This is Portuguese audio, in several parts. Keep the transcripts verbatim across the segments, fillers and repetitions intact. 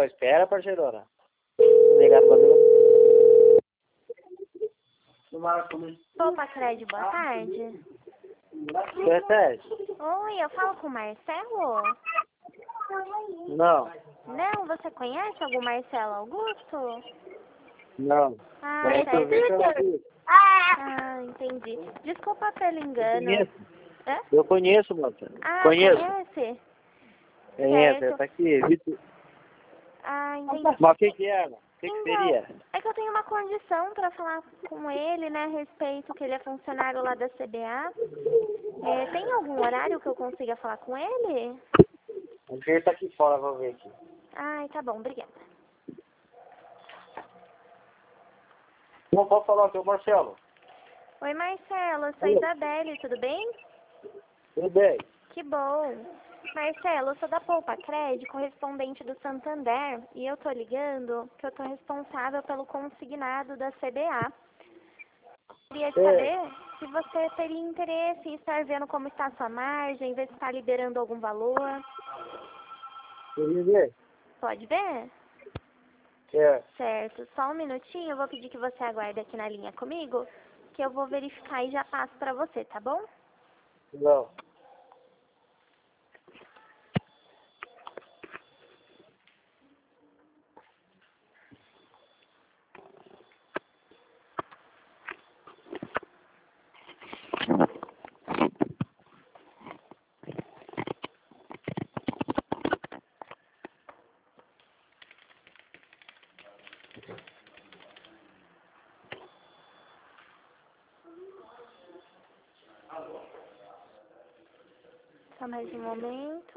Não, espera, parceirona. Obrigado, valeu. Opa, Cred, boa tarde. Boa tarde. Oi, eu falo com o Marcelo? Não, Não, você conhece algum Marcelo Augusto? não. Ah, Parece que eu vi certo. pela rua. Ah, entendi. Desculpa pelo engano. Conheço. Hã? Eu conheço, moça. Ah, Conheço. conhece? Conheço, Certo. tá aqui. Vitor. Ah, entendi. Mas o que que era? O que que Então, seria? é que eu tenho uma condição para falar com ele, né, a respeito que ele é funcionário lá da C B A. É, tem algum horário que eu consiga falar com ele? O dinheiro tá aqui fora, vamos ver aqui. Ai, tá bom, obrigada. Não pode falar, seu Marcelo. Oi, Marcelo, eu sou Alô? Isabelle, tudo bem? Tudo bem? Que bom. Marcelo, eu sou da Poupa Cred, correspondente do Santander, e eu tô ligando que eu tô responsável pelo consignado da C B A. Queria É. saber se você teria interesse em estar vendo como está a sua margem, ver se está liberando algum valor. Queria ver? Pode ver? É. Certo. Só um minutinho, eu vou pedir que você aguarde aqui na linha comigo, que eu vou verificar e já passo para você, tá bom? Não. Só mais um momento.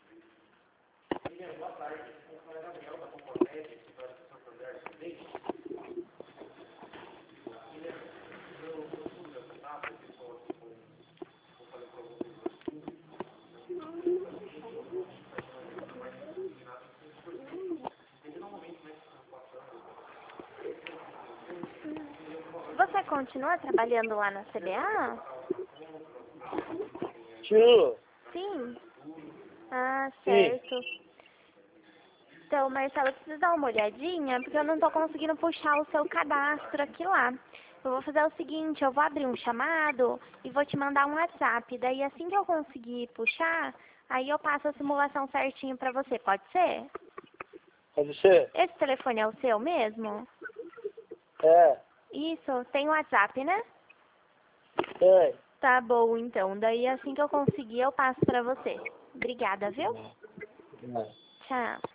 Você continua trabalhando lá na C B A? Tio. Sim. Ah, Sim. certo. Então, Marcelo, eu preciso dar uma olhadinha, porque eu não estou conseguindo puxar o seu cadastro aqui lá. Eu vou fazer o seguinte, eu vou abrir um chamado e vou te mandar um WhatsApp. Daí, assim que eu conseguir puxar, aí eu passo a simulação certinho para você, pode ser? Pode ser? Esse telefone é o seu mesmo? É. Isso, tem WhatsApp, né? É. Tá bom, então. Daí, assim que eu conseguir, eu passo para você. Obrigada, viu? Não. Tchau.